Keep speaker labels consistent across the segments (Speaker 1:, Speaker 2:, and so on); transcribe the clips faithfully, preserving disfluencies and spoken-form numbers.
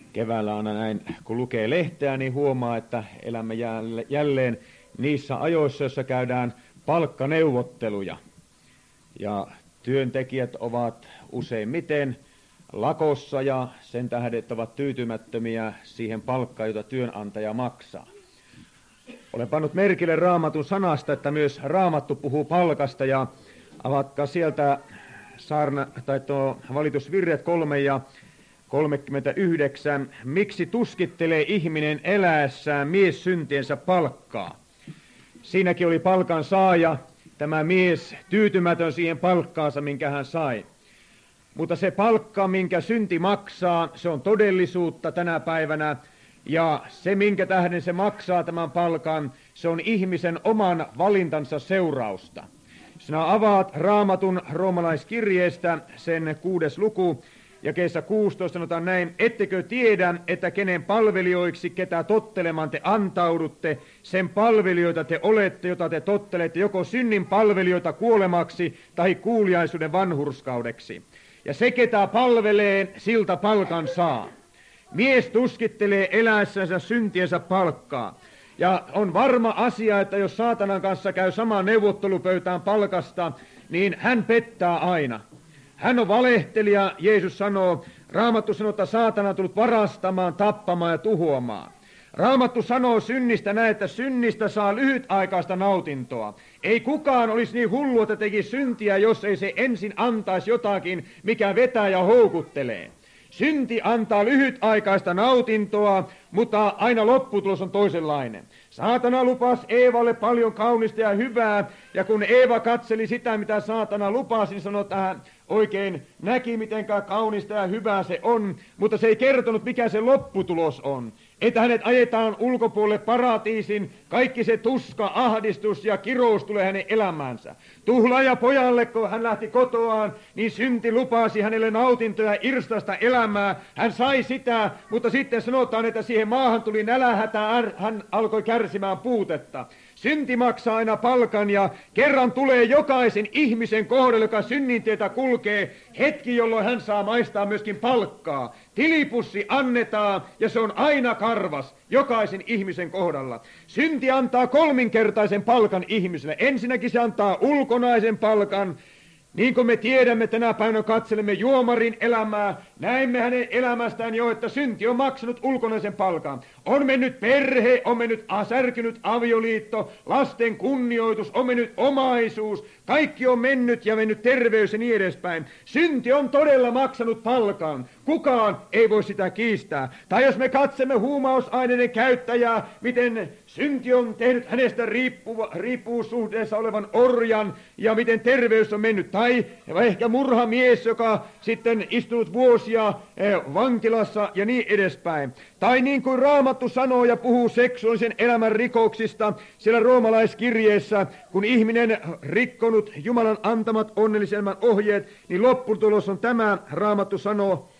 Speaker 1: Keväällä aina näin, kun lukee lehteä, niin huomaa, että elämme jälleen niissä ajoissa, joissa käydään palkkaneuvotteluja. Ja työntekijät ovat useimmiten lakossa ja sen tähden ovat tyytymättömiä siihen palkkaan, jota työnantaja maksaa. Olen pannut merkille Raamatun sanasta, että myös Raamattu puhuu palkasta, ja avatkaa sieltä saarna, tai tuo valitusvirret kolme ja kolmekymmentäyhdeksän. Miksi tuskittelee ihminen eläessään mies syntiensä palkkaa? Siinäkin oli palkan saaja, tämä mies tyytymätön siihen palkkaansa, minkä hän sai. Mutta se palkka, minkä synti maksaa, se on todellisuutta tänä päivänä. Ja se, minkä tähden se maksaa tämän palkan, se on ihmisen oman valintansa seurausta. Sinä avaat Raamatun roomalaiskirjeestä sen kuudes luku, ja jakeessa kuusitoista sanotaan näin: ettekö tiedä, että kenen palvelijoiksi, ketä tottelemaan te antaudutte, sen palvelijoita te olette, jota te tottelette, joko synnin palvelijoita kuolemaksi tai kuuliaisuuden vanhurskaudeksi. Ja se, ketä palvelee, siltä palkan saa. Mies tuskittelee eläessänsä syntiensä palkkaa. Ja on varma asia, että jos saatanan kanssa käy samaan neuvottelupöytään palkasta, niin hän pettää aina. Hän on valehtelija, Jeesus sanoo. Raamattu sanoo, että saatana on tullut varastamaan, tappamaan ja tuhoamaan. Raamattu sanoo synnistä näin, että synnistä saa lyhytaikaista nautintoa. Ei kukaan olisi niin hullu, että teki syntiä, jos ei se ensin antaisi jotakin, mikä vetää ja houkuttelee. Synti antaa lyhytaikaista nautintoa, mutta aina lopputulos on toisenlainen. Saatana lupasi Eevalle paljon kaunista ja hyvää, ja kun Eeva katseli sitä, mitä saatana lupasi, niin sanoi, että hän oikein näki, mitenkään kaunista ja hyvää se on, mutta se ei kertonut, mikä se lopputulos on. Että hänet ajetaan ulkopuolelle paratiisin, kaikki se tuska, ahdistus ja kirous tulee hänen elämäänsä. Tuhlaaja pojalle, kun hän lähti kotoaan, niin synti lupasi hänelle nautintoja irstasta elämää. Hän sai sitä, mutta sitten sanotaan, että siihen maahan tuli nälähätä, hän alkoi kärsimään puutetta. Synti maksaa aina palkan, ja kerran tulee jokaisen ihmisen kohdalle, joka synnintietä kulkee, hetki, jolloin hän saa maistaa myöskin palkkaa. Tilipussi annetaan, ja se on aina karvas jokaisen ihmisen kohdalla. Synti antaa kolminkertaisen palkan ihmiselle. Ensinnäkin se antaa ulkonaisen palkan. Niin kuin me tiedämme, tänä päivänä katselemme juomarin elämää, näemme hänen elämästään jo, että synti on maksanut ulkonaisen palkan. On mennyt perhe, on mennyt särkynyt avioliitto, lasten kunnioitus, on mennyt omaisuus, kaikki on mennyt ja mennyt terveys ja niin edespäin. Synti on todella maksanut palkan. Kukaan ei voi sitä kiistää. Tai jos me katsemme huumausaineiden käyttäjää, miten synti on tehnyt hänestä riippuva, riippuvuussuhteessa olevan orjan, ja miten terveys on mennyt. Tai ehkä murhamies, joka sitten istunut vuosia vankilassa ja niin edespäin. Tai niin kuin Raamattu sanoo ja puhuu seksuaalisen elämän rikoksista siellä roomalaiskirjeessä, kun ihminen rikkonut Jumalan antamat onnelliselman ohjeet, niin lopputulos on tämä. Raamattu sanoo: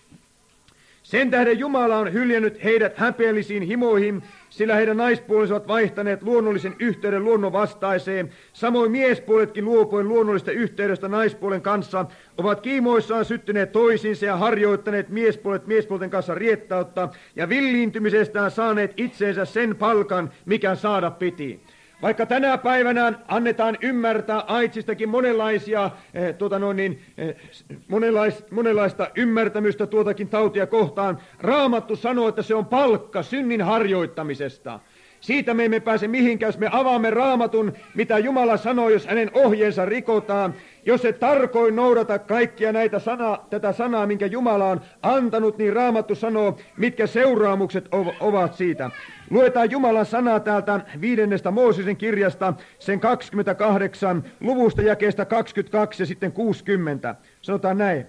Speaker 1: sen tähden Jumala on hyljännyt heidät häpeällisiin himoihin, sillä heidän naispuolensa ovat vaihtaneet luonnollisen yhteyden luonnon vastaiseen. Samoin miespuoletkin luopuen luonnollista yhteydestä naispuolen kanssa ovat kiimoissaan syttyneet toisiinsa ja harjoittaneet miespuolet miespuolten kanssa riettautta ja villiintymisestään saaneet itseensä sen palkan, mikä saada piti. Vaikka tänä päivänä annetaan ymmärtää AIDSistakin monenlaisia, eh, tuota noin niin, eh, monenlais, monenlaista ymmärtämystä tuotakin tautia kohtaan, Raamattu sanoo, että se on palkka synnin harjoittamisesta. Siitä me emme pääse mihinkään, jos me avaamme Raamatun, mitä Jumala sanoo, jos hänen ohjeensa rikotaan. Jos et tarkoin noudata kaikkia näitä sana, tätä sanaa, minkä Jumala on antanut, niin Raamattu sanoo, mitkä seuraamukset ovat siitä. Luetaan Jumalan sanaa täältä viidennestä Mooseksen kirjasta, sen kaksikymmentäkahdeksan luvusta jakeesta kaksikymmentäkaksi ja sitten kuusikymmentä. Sanotaan näin.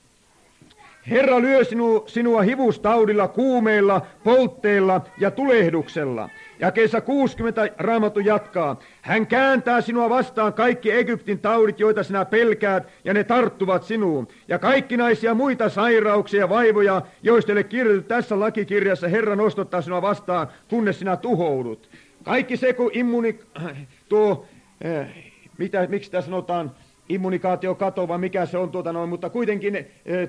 Speaker 1: Herra lyö sinu, sinua hivustaudilla, kuumeilla, poltteilla ja tulehduksella. Jakeessa kuusikymmentä Raamattu jatkaa. Hän kääntää sinua vastaan kaikki Egyptin taudit, joita sinä pelkäät, ja ne tarttuvat sinuun. Ja kaikkinaisia muita sairauksia ja vaivoja, joista ei ole kirjoitettu tässä lakikirjassa, Herra nostottaa sinua vastaan, kunnes sinä tuhoudut. Kaikki se, kun immuni, tuo, eh, mitä, miksi sitä sanotaan, immunikaatio kato, vai mikä se on tuota noin, mutta kuitenkin eh, tuo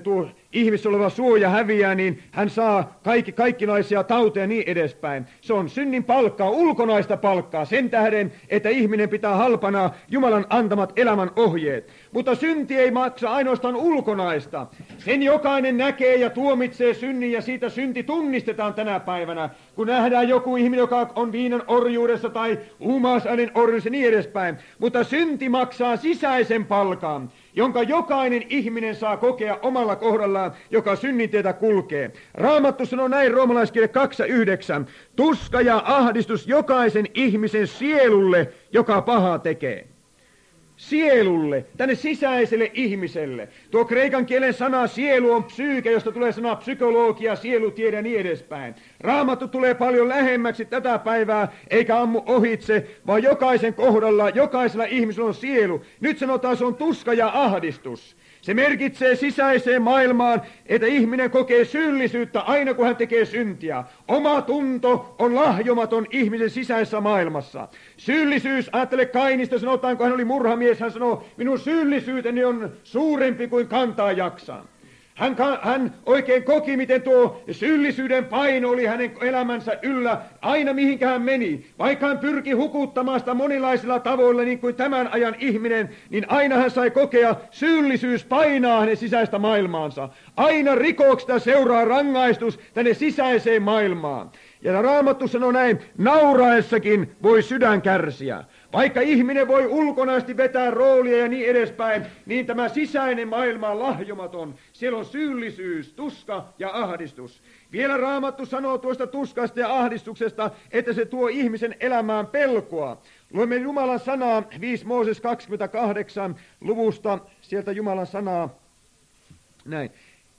Speaker 1: ihmisessä oleva suoja häviää, niin hän saa kaikki, kaikkinaisia tauteja ja niin edespäin. Se on synnin palkkaa, ulkonaista palkkaa, sen tähden, että ihminen pitää halpana Jumalan antamat elämän ohjeet. Mutta synti ei maksa ainoastaan ulkonaista. Sen jokainen näkee ja tuomitsee synnin, ja siitä synti tunnistetaan tänä päivänä. Kun nähdään joku ihminen, joka on viinan orjuudessa tai huumausaineen orjuudessa ja niin edespäin. Mutta synti maksaa sisäisen palkan, jonka jokainen ihminen saa kokea omalla kohdallaan, joka synnin tietä kulkee. Raamattu sanoo näin, roomalaiskirje kaksi yhdeksän. Tuska ja ahdistus jokaisen ihmisen sielulle, joka pahaa tekee. Sielulle, tänne sisäiselle ihmiselle. Tuo kreikan kielen sana sielu on psyyke, josta tulee sana psykologia, sielutiede ja niin edespäin. Raamattu tulee paljon lähemmäksi tätä päivää, eikä ammu ohitse, vaan jokaisen kohdalla, jokaisella ihmisellä on sielu. Nyt sanotaan, se on tuska ja ahdistus. Se merkitsee sisäiseen maailmaan, että ihminen kokee syyllisyyttä aina kun hän tekee syntiä. Oma tunto on lahjomaton ihmisen sisäisessä maailmassa. Syyllisyys, ajattele Kainista, sanotaan kun hän oli murhamies, hän sanoo, minun syyllisyyteni on suurempi kuin kantaa jaksaa. Hän, hän oikein koki, miten tuo syyllisyyden paino oli hänen elämänsä yllä aina mihinkä hän meni. Vaikka hän pyrki hukuttamaan sitä monilaisilla tavoilla niin kuin tämän ajan ihminen, niin aina hän sai kokea, syyllisyys painaa hänen sisäistä maailmaansa. Aina rikoksesta seuraa rangaistus tänne sisäiseen maailmaan. Ja Raamattu sanoo näin, nauraessakin voi sydän kärsiä. Vaikka ihminen voi ulkonaisesti vetää roolia ja niin edespäin, niin tämä sisäinen maailma on lahjomaton. Siellä on syyllisyys, tuska ja ahdistus. Vielä Raamattu sanoo tuosta tuskasta ja ahdistuksesta, että se tuo ihmisen elämään pelkoa. Luemme Jumalan sanaa, viisi Mooses kaksikymmentäkahdeksan luvusta, sieltä Jumalan sanaa, näin.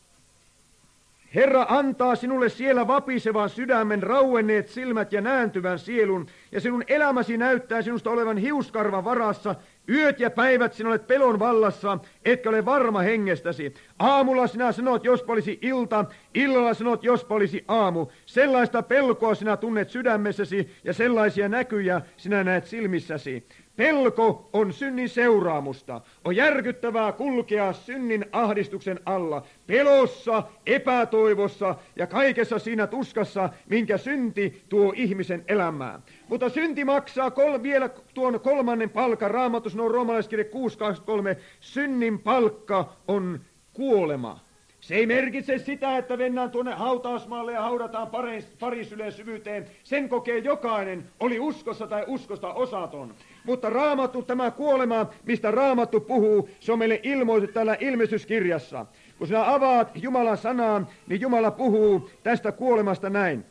Speaker 1: Herra antaa sinulle siellä vapisevan sydämen, rauenneet silmät ja nääntyvän sielun, ja sinun elämäsi näyttää sinusta olevan hiuskarvan varassa. Yöt ja päivät sinä olet pelon vallassa, etkä ole varma hengestäsi. Aamulla sinä sanot, jospa olisi ilta, illalla sanot, jospa olisi aamu. Sellaista pelkoa sinä tunnet sydämessäsi, ja sellaisia näkyjä sinä näet silmissäsi. Pelko on synnin seuraamusta. On järkyttävää kulkea synnin ahdistuksen alla, pelossa, epätoivossa ja kaikessa siinä tuskassa, minkä synti tuo ihmisen elämään. Mutta synti maksaa kol- vielä tuon kolmannen palkan. Raamattu sanoo roomalaiskirje kuusi kaksikymmentäkolme, synnin palkka on kuolema. Se ei merkitse sitä, että mennään tuonne hautausmaalle ja haudataan parisylen syvyyteen. Sen kokee jokainen, oli uskossa tai uskosta osaton. Mutta Raamattu, tämä kuolema, mistä Raamattu puhuu, se on meille ilmoitettu täällä ilmestyskirjassa. Kun sinä avaat Jumalan sanaa, niin Jumala puhuu tästä kuolemasta näin.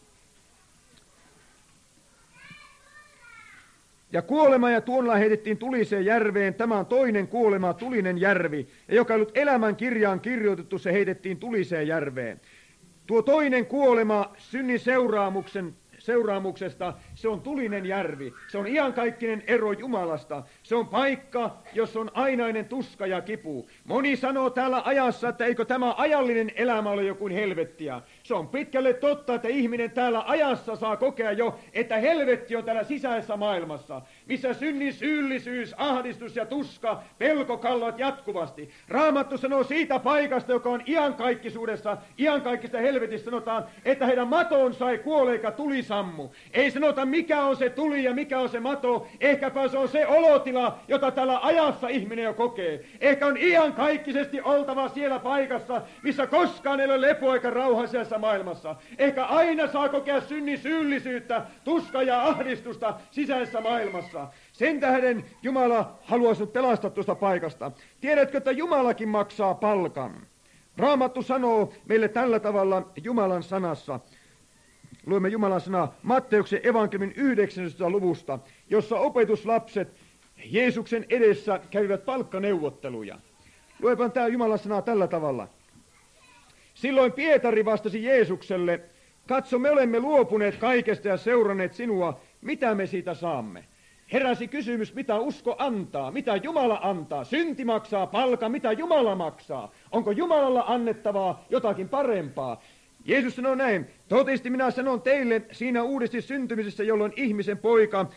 Speaker 1: Ja kuolema ja tuonilla heitettiin tuliseen järveen, tämä on toinen kuolema, tulinen järvi. Ja joka ei ollut elämän kirjaan kirjoitettu, se heitettiin tuliseen järveen. Tuo toinen kuolema synnin seuraamuksen, seuraamuksesta, se on tulinen järvi. Se on iankaikkinen ero Jumalasta. Se on paikka, jossa on ainainen tuska ja kipu. Moni sanoo täällä ajassa, että eikö tämä ajallinen elämä ole joku helvettiä. Se on pitkälle totta, että ihminen täällä ajassa saa kokea jo, että helvetti on täällä sisäisessä maailmassa, missä synnin syyllisyys, ahdistus ja tuska, pelko kalloat jatkuvasti. Raamattu sanoo siitä paikasta, joka on iankaikkisuudessa, iankaikkista helvetistä sanotaan, että heidän maton sai kuoleika tuli sammu. Ei sanota, mikä on se tuli ja mikä on se mato. Ehkäpä se on se olotila, jota täällä ajassa ihminen jo kokee. Ehkä on iankaikkisesti oltava siellä paikassa, missä koskaan ei ole lepo eikä rauha sisäisessä maailmassa. Ehkä aina saa kokea synnin syyllisyyttä, tuska ja ahdistusta sisäisessä maailmassa. Sen tähden Jumala haluaa sinut pelastaa tuosta paikasta. Tiedätkö, että Jumalakin maksaa palkan? Raamattu sanoo meille tällä tavalla Jumalan sanassa. Luemme Jumalan sanaa Matteuksen evankeliumin yhdeksännentoista luvusta, jossa opetuslapset Jeesuksen edessä kävivät palkkaneuvotteluja. Luetaan tämä Jumalan sanaa tällä tavalla. Silloin Pietari vastasi Jeesukselle, katso, me olemme luopuneet kaikesta ja seuranneet sinua, mitä me siitä saamme? Heräsi kysymys, mitä usko antaa, mitä Jumala antaa. Synti maksaa palkan, mitä Jumala maksaa. Onko Jumalalla annettavaa jotakin parempaa? Jeesus sanoi näin, totisesti minä sanon teille siinä uudesti syntymisessä, jolloin ihmisen poika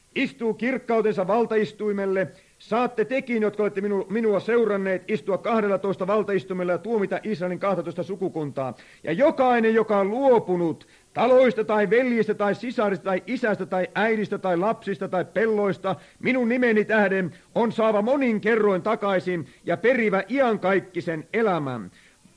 Speaker 1: istuu kirkkautensa valtaistuimelle. Saatte tekin, jotka olette minu, minua seuranneet, istua kahdellatoista valtaistumella ja tuomita Israelin kahtatoista sukukuntaa. Ja jokainen, joka on luopunut taloista tai veljistä tai sisarista tai isästä tai äidistä tai lapsista tai pelloista, minun nimeni tähden on saava monin kerroin takaisin ja perivä iankaikkisen elämän.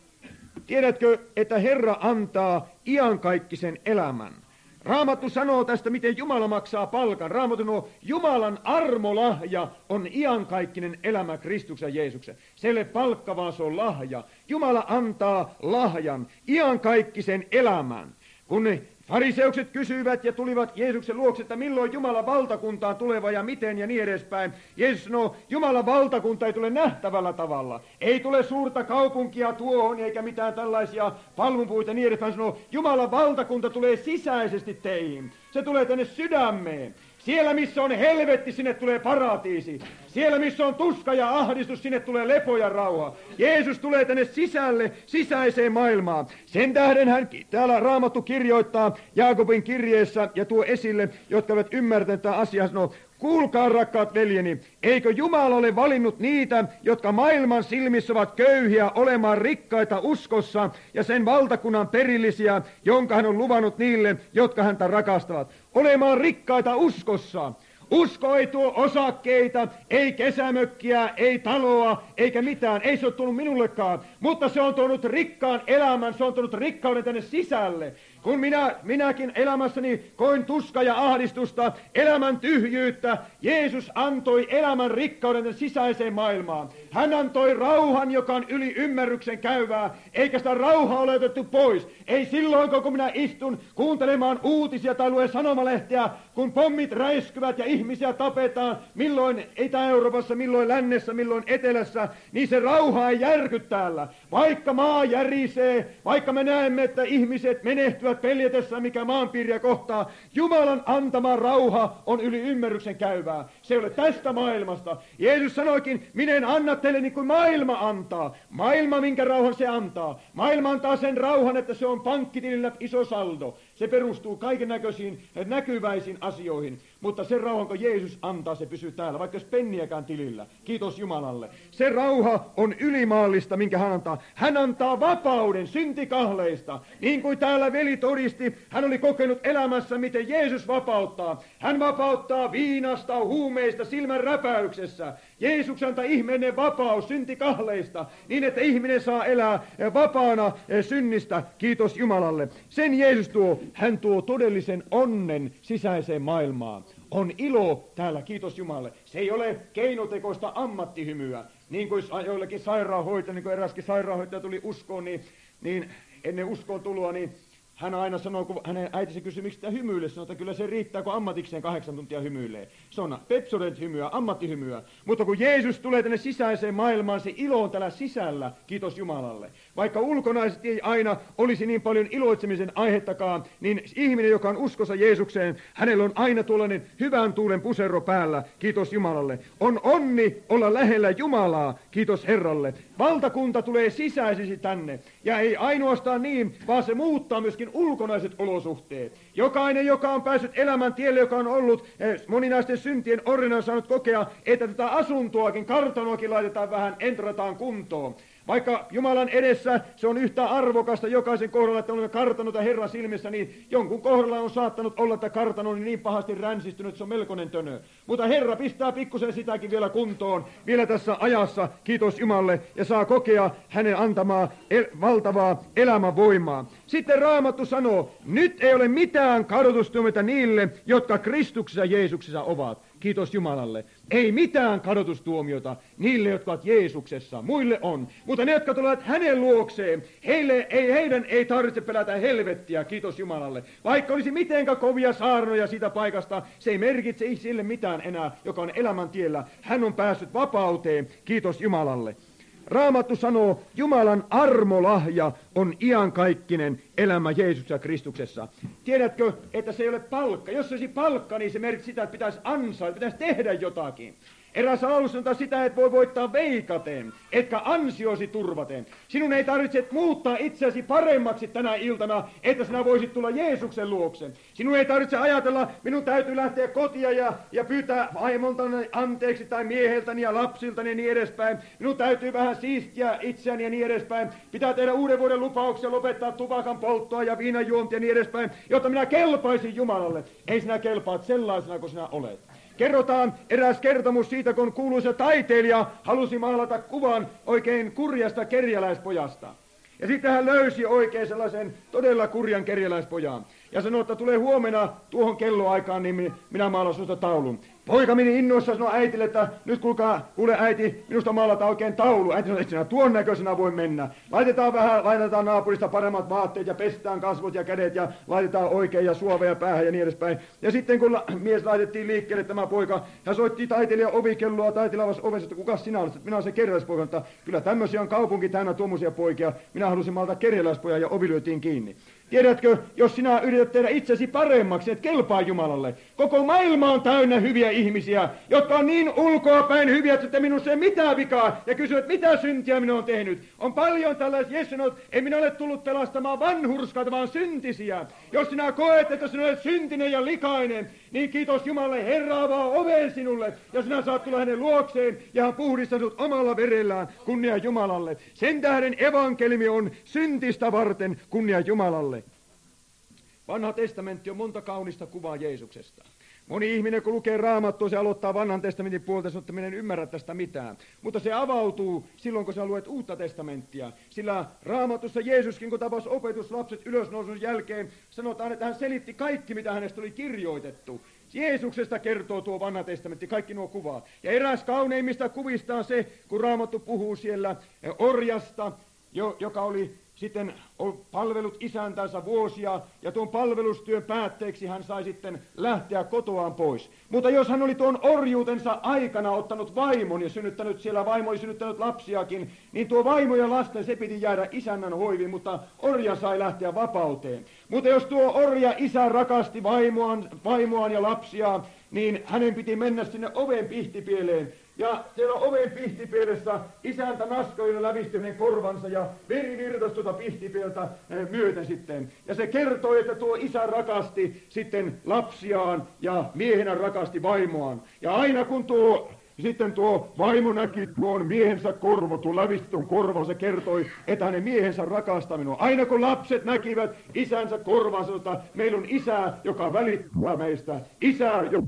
Speaker 1: Tiedätkö, että Herra antaa iankaikkisen elämän? Raamattu sanoo tästä, miten Jumala maksaa palkan. Raamattu sanoo, Jumalan armolahja on iankaikkinen elämä Kristuksen Jeesuksen. Se ei ole palkka, vaan se on lahja. Jumala antaa lahjan, iankaikkisen elämän. Kun ne fariseukset kysyivät ja tulivat Jeesuksen luokse, että milloin Jumalan valtakuntaan tuleva ja miten ja niin edespäin. Jeesus sanoo, Jumalan valtakunta ei tule nähtävällä tavalla. Ei tule suurta kaupunkia tuohon eikä mitään tällaisia palmunpuita ja niin edespäin. Sanoo, Jumalan valtakunta tulee sisäisesti teihin. Se tulee tänne sydämeen. Siellä, missä on helvetti, sinne tulee paratiisi. Siellä, missä on tuska ja ahdistus, sinne tulee lepo ja rauha. Jeesus tulee tänne sisälle, sisäiseen maailmaan. Sen tähden hän täällä Raamattu kirjoittaa Jaakobin kirjeessä ja tuo esille, jotka eivät ymmärtäneet tätä asiaa, sanoo, kuulkaa, rakkaat veljeni, eikö Jumala ole valinnut niitä, jotka maailman silmissä ovat köyhiä, olemaan rikkaita uskossa ja sen valtakunnan perillisiä, jonka hän on luvannut niille, jotka häntä rakastavat. Olemaan rikkaita uskossa. Usko ei tuo osakkeita, ei kesämökkiä, ei taloa, eikä mitään. Ei se ole tullut minullekaan, mutta se on tuonut rikkaan elämän, se on tuonut rikkauden tänne sisälle. Kun minä, minäkin elämässäni koin tuska ja ahdistusta, elämän tyhjyyttä, Jeesus antoi elämän rikkauden sisäiseen maailmaan. Hän antoi rauhan, joka on yli ymmärryksen käyvää, eikä sitä rauhaa ole otettu pois. Ei silloin, kun minä istun kuuntelemaan uutisia tai luen sanomalehteä, kun pommit räiskyvät ja ihmisiä tapetaan, milloin Itä-Euroopassa, milloin lännessä, milloin etelässä, niin se rauha ei järky täällä. Vaikka maa järisee, vaikka me näemme, että ihmiset menehtyvät peljetessä, mikä maanpiiriä kohtaa, Jumalan antama rauha on yli ymmärryksen käyvää. Se ei ole tästä maailmasta. Jeesus sanoikin, minä en anna teille niin kuin maailma antaa. Maailma, minkä rauhan se antaa. Maailma antaa sen rauhan, että se on pankkitilillä iso saldo. Se perustuu kaiken näköisiin näkyväisiin asioihin. Mutta se rauha, kun Jeesus antaa, se pysyy täällä, vaikka jos penniäkään tilillä. Kiitos Jumalalle. Se rauha on ylimaallista, minkä hän antaa. Hän antaa vapauden syntikahleista. Niin kuin täällä veli todisti, hän oli kokenut elämässä, miten Jeesus vapauttaa. Hän vapauttaa viinasta, huumeista, silmän räpäyksessä. Jeesus antaa ihmeinen vapaus syntikahleista, niin että ihminen saa elää vapaana synnistä. Kiitos Jumalalle. Sen Jeesus tuo, hän tuo todellisen onnen sisäiseen maailmaan. On ilo täällä, kiitos Jumalalle. Se ei ole keinotekoista ammattihymyä. Niin kuin joillekin sairaanhoitaja, niin kuin eräskin sairaanhoitaja tuli uskoon, niin, niin ennen uskoon tuloa, niin hän aina sanoo, kun hänen äitinsä kysyi, miksi sitä hymyilee, sanoo, että kyllä se riittää, kun ammatikseen kahdeksan tuntia hymyilee. Se on pepsodent-hymyä, ammattihymyä. Mutta kun Jeesus tulee tänne sisäiseen maailmaan, se ilo on täällä sisällä, kiitos Jumalalle. Vaikka ulkonaisesti ei aina olisi niin paljon iloitsemisen aihettakaan, niin ihminen, joka on uskossa Jeesukseen, hänellä on aina tuollainen hyvän tuulen pusero päällä, kiitos Jumalalle. On onni olla lähellä Jumalaa, kiitos Herralle. Valtakunta tulee sisäisesti tänne, ja ei ainoastaan niin, vaan se muuttaa myöskin ulkonaiset olosuhteet. Jokainen, joka on päässyt elämän tielle, joka on ollut moninaisten syntien orjana, on saanut kokea, että tätä asuntoakin, kartanoakin laitetaan vähän, entrataan kuntoon. Vaikka Jumalan edessä se on yhtä arvokasta jokaisen kohdalla, että olemme kartanota Herran silmissä, niin jonkun kohdalla on saattanut olla, että kartano on niin pahasti ränsistynyt, että se on melkoinen tönö. Mutta Herra pistää pikkusen sitäkin vielä kuntoon, vielä tässä ajassa, kiitos Jumalalle, ja saa kokea hänen antamaa el- valtavaa elämänvoimaa. Sitten Raamattu sanoo, nyt ei ole mitään kadotustuomiota niille, jotka Kristuksessa Jeesuksessa ovat. Kiitos Jumalalle. Ei mitään kadotustuomiota niille, jotka ovat Jeesuksessa. Muille on. Mutta ne, jotka tulevat hänen luokseen, heille ei, heidän ei tarvitse pelätä helvettiä. Kiitos Jumalalle. Vaikka olisi mitenkä kovia saarnoja siitä paikasta, se ei merkitse sille mitään enää, joka on elämän tiellä. Hän on päässyt vapauteen. Kiitos Jumalalle. Raamattu sanoo, Jumalan armolahja on iankaikkinen elämä Jeesuksessa Kristuksessa. Tiedätkö, että se ei ole palkka? Jos se olisi palkka, niin se merkitsee sitä, että pitäisi ansaita, pitäisi tehdä jotakin. Eräs laulu sanotaan sitä, että voi voittaa veikaten, etkä ansiosi turvaten. Sinun ei tarvitse muuttaa itseäsi paremmaksi tänä iltana, että sinä voisit tulla Jeesuksen luokse. Sinun ei tarvitse ajatella, minun täytyy lähteä kotia ja, ja pyytää vaimoltani anteeksi tai mieheltäni ja lapsiltani ja niin edespäin. Minun täytyy vähän siistiä itseäni ja niin edespäin. Pitää tehdä uuden vuoden lupauksia, lopettaa tupakan polttoa ja viinanjuontia ja niin edespäin, jotta minä kelpaisin Jumalalle. Ei sinä kelpaat sellaisena kuin sinä olet. Kerrotaan eräs kertomus siitä, kun kuuluisa taiteilija halusi maalata kuvan oikein kurjasta kerjäläispojasta. Ja sitten hän löysi oikein sellaisen todella kurjan kerjäläispojan. Ja sanoi, että tulee huomenna tuohon kelloaikaan, niin minä maalan sinusta taulun. Poika meni innoissa sanoi äitille, että nyt kuulkaa, kuule äiti, minusta maalataan oikein taulu. Äiti sanoi, että sinä tuon näköisenä voi mennä. Laitetaan vähän, laitetaan naapurista paremmat vaatteet ja pestään kasvot ja kädet ja laitetaan oikein ja suoveja päähän ja niin edespäin. Ja sitten kun la, mies laitettiin liikkeelle tämä poika, hän soitti taiteilijan ovikelloa taiteilavassa ovessa, että kuka sinä olet? Minä olen se kerjäläispoika, että kyllä tämmöisiä on kaupunki täynnä tuommoisia poikia. Minä halusin maalata kerjäläispojan ja ovi lyötiin kiinni. Tiedätkö, jos sinä yrität tehdä itsesi paremmaksi, et kelpaa Jumalalle. Koko maailma on täynnä hyviä ihmisiä, jotka on niin ulkoapäin hyviä, että minussa ei mitään vikaa, ja kysyvät, mitä syntiä minä olen tehnyt. On paljon tällaisia, Jeesus sanoo, ei minä ole tullut pelastamaan vanhurskaita, vaan syntisiä. Jos sinä koet, että sinä olet syntinen ja likainen, niin kiitos Jumalalle, Herra avaa oven sinulle, ja sinä saat tulla hänen luokseen, ja hän puhdistaa sinut omalla verellään, kunnia Jumalalle. Sen tähden evankeliumi on syntistä varten, kunnia Jumalalle. Vanha testamentti on monta kaunista kuvaa Jeesuksesta. Moni ihminen, kun lukee Raamattua, se aloittaa vanhan testamentin puolta, sanoo, että minä en ymmärrä tästä mitään. Mutta se avautuu silloin, kun sä luet uutta testamenttia. Sillä Raamatussa Jeesuskin, kun tapasi opetuslapset ylösnousun jälkeen, sanotaan, että hän selitti kaikki, mitä hänestä oli kirjoitettu. Jeesuksesta kertoo tuo vanha testamentti, kaikki nuo kuvat. Ja eräs kauneimmista kuvista on se, kun Raamattu puhuu siellä orjasta, joka oli sitten palvelut isäntänsä vuosia, ja tuon palvelustyön päätteeksi hän sai sitten lähteä kotoaan pois. Mutta jos hän oli tuon orjuutensa aikana ottanut vaimon ja synnyttänyt siellä, vaimo oli synnyttänyt lapsiakin, niin tuo vaimo ja lasten se piti jäädä isännän hoiviin, mutta orja sai lähteä vapauteen. Mutta jos tuo orja isä rakasti vaimoaan, vaimoaan ja lapsiaan, niin hänen piti mennä sinne oven pihtipieleen. Ja siellä oven pihtipielessä isäntä naskoilla lävisti hänen korvansa ja veri virtasi tuota pihtipieltä myöten sitten. Ja se kertoi, että tuo isä rakasti sitten lapsiaan ja miehenä rakasti vaimoaan. Ja aina kun tuo sitten tuo vaimo näki tuon miehensä korvo, tuon lävistön korvo, se kertoi, että hänen miehensä rakastaa minua. Aina kun lapset näkivät isänsä korvan, sanoi, että meillä on isä, joka välittää meistä. Isä, joka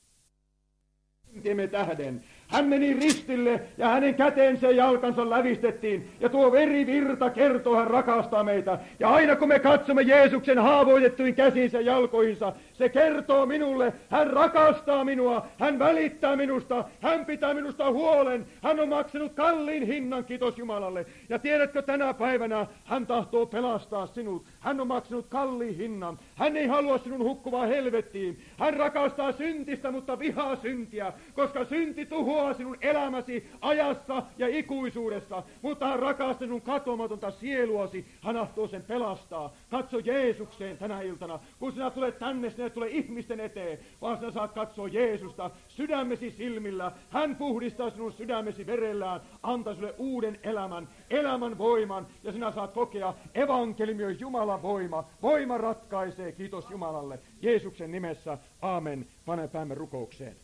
Speaker 1: tiemme tähden. Hän meni ristille ja hänen käteensä ja jalkansa lävistettiin. Ja tuo verivirta kertoo, hän rakastaa meitä. Ja aina kun me katsomme Jeesuksen haavoitettuin käsinsä ja jalkoihinsa, se kertoo minulle, hän rakastaa minua, hän välittää minusta, hän pitää minusta huolen. Hän on maksanut kalliin hinnan, kiitos Jumalalle. Ja tiedätkö, tänä päivänä hän tahtoo pelastaa sinut. Hän on maksanut kalliin hinnan. Hän ei halua sinun hukkuvaa helvettiin. Hän rakastaa syntistä, mutta vihaa syntiä, koska synti tuhoaa sinun elämäsi ajassa ja ikuisuudessa, mutta hän rakastaa sinun katomatonta sieluasi, hän tahtoo sen pelastaa. Katso Jeesukseen tänä iltana, kun sinä tulet tänne, sinä tule ihmisten eteen, vaan sinä saat katsoa Jeesusta sydämesi silmillä. Hän puhdistaa sinun sydämesi verellään, antaa sinulle uuden elämän, elämän voiman, ja sinä saat kokea, evankeliumi on Jumalan voima. Voima ratkaisee, kiitos Jumalalle. Jeesuksen nimessä, aamen. Pane päämme rukoukseen.